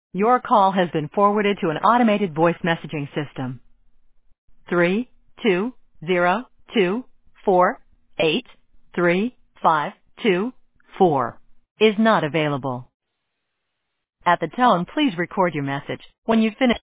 Your call has been forwarded to an automated voice messaging system. 32024835224 is not available. At the tone, please record your message. When you finish